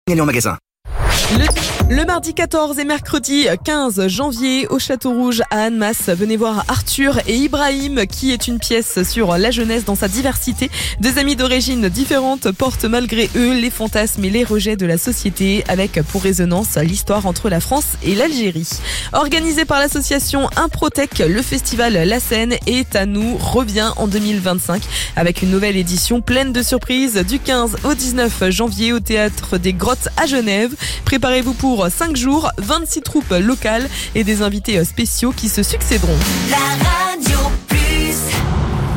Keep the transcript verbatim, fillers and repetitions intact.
Allez en magasin. Le, le mardi quatorze et mercredi quinze janvier au Château Rouge à Annemasse, venez voir Arthur et Ibrahim qui est une pièce sur la jeunesse dans sa diversité. Deux amis d'origine différentes portent malgré eux les fantasmes et les rejets de la société avec pour résonance l'histoire entre la France et l'Algérie. Organisé par l'association Improtech, le festival La Scène est à nous revient en deux mille vingt-cinq avec une nouvelle édition pleine de surprises du quinze au dix-neuf janvier au Théâtre des Grottes à Genève. Préparez-vous pour cinq jours, vingt-six troupes locales et des invités spéciaux qui se succéderont.